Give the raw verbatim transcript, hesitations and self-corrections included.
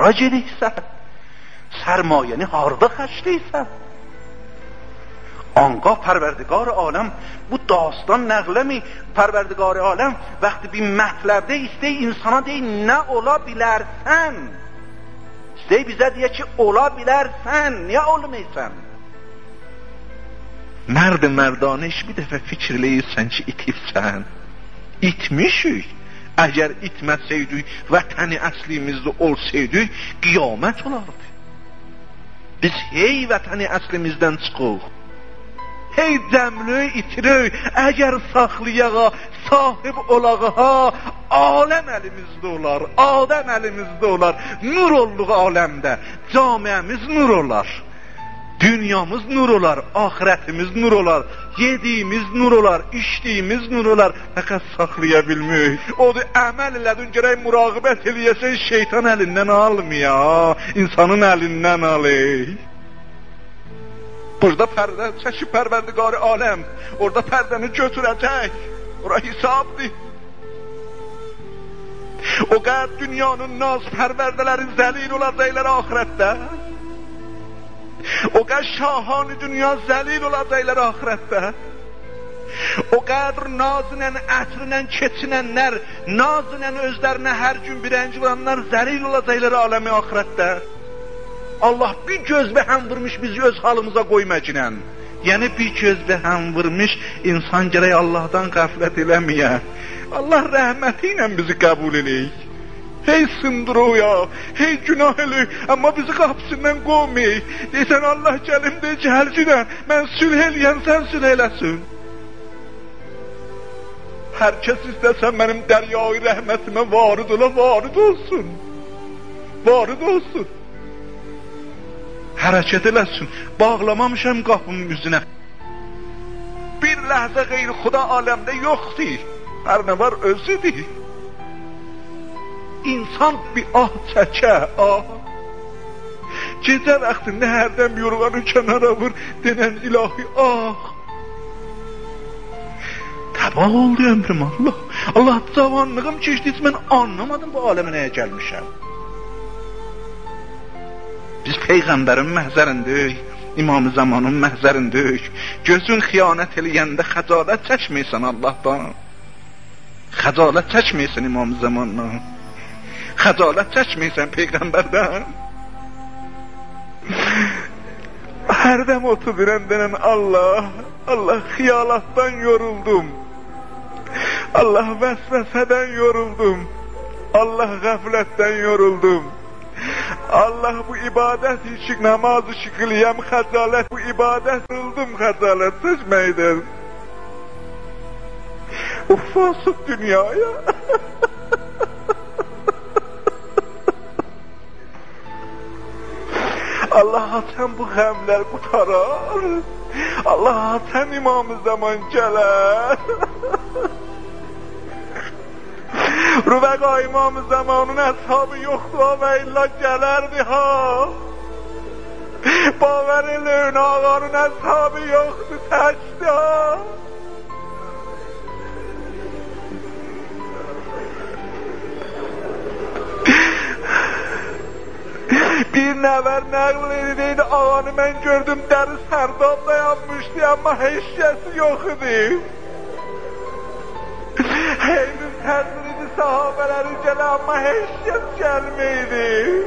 hara gediksən? Sərmayəni harda xərcləyirsən? آنگاه پروردگار عالم bu داستان nəqləmi پروردگار عالم وقتی bir mətləbdə istəy insana deyil nə ola bilərsən? İstəy bizə deyə ki ola bilərsən, niyə olmaysan? Mərd mərdanə iş bir dəfə fikirləyirsən ki itibsən. İtmişik. Əgər itməsəydik, vətəni əslimizdə olsaydık, qiyamət olardı. Biz hey vətəni əslimizdən çıxıq. Hey cəmlüyü itirik, əgər saxlayağa, sahib olağa, aləm əlimizdə olar, adəm əlimizdə olar, nur olluq aləmdə, camiəmiz nur olar, dünyamız nur olar, ahirətimiz nur olar, yediyimiz nur olar, içdiyimiz nur olar, fəqət saxlaya bilməyik. Odur, əməl elədin, gərək müraqibət eləyəsən, şeytan əlindən almaya, insanın əlindən alır. Burada pərdə çəkib pərverdigar aləm, orada pərdəni götürəcək, ora hesabdır. O qəd dünyanın naz pərverdələri zəlil olacaqlar ahirətdə. O qəd şahanı dünya zəlil olacaqlar ahirətdə. O qədr nazınən, ətrинən keçinənlər, nazınən özlərinə hər gün birənci olanlar zəlil olacaqlar aləmi ahirətdə. Allah bir göz bəhəm vurmuş bizi öz halımıza qoymacınən. Yəni bir göz bəhəm vurmuş insan gərək Allah'dan qəflət eləməyə. Allah rəhməti ilə bizi qəbul eləyik. Hey sındırıq ya, hey günah eləyik, amma bizi qapısından qoymayıq. Deysən Allah gəlim de gəlcidən, mən sülh eləyən, sən sülh eləsin. Hər kəs istəsən mənim dəryayı rəhmətimə varid ola, varid olsun. Varid olsun. Hərəkət eləsin, bağlamamışam qapımın üzünə. Bir ləhzə qeyri xuda aləmdə yoxdur, hər nə var özüdür. İnsan bir ah çəkə, ah. Gecə vaxtında hərdən yorğanı kənara vur, denən ilahi ah. Təbah oldu əmrim Allah. Allah cavanlığım keçdiysə mən anlamadım bu aləmə nəyə gəlmişəm. Biz Peyğəmbərin məhzərindəyik, İmam-ı Zamanın məhzərindəyik. Gözün xiyanət eləyəndə xəcalət çəkməysən Allahdan. Xəcalət çəkməysən İmam-ı Zamandan. Xəcalət çəkməysən Peyğəmbərdən. Hərdəm otururam denən Allah, Allah xiyalatdan yoruldum. Allah vəsvəsədən yoruldum. Allah qəflətdən yoruldum. Allah bu ibadət işik namaz işik qılıyam xəcalət, bu ibadət qıldım xəcalət çəkməkdən. Ufasıq dünyaya. Allah sən bu qəmlər qutarar. Allah sən İmam-ı Zaman gələr. Rüvəqa İmam-ı Zamanın əshabı yoxdur və illa gələrdi ha. Bavər eləyün ağanın əshabı yoxdur təkdi ha. Bir nəvər nəql edildi, ağanı mən gördüm dəri sərdab dayanmışdı, amma heşyəsi yox idi. Heynin təzir idi sahabələri gələ, amma heşyət gəlməydi.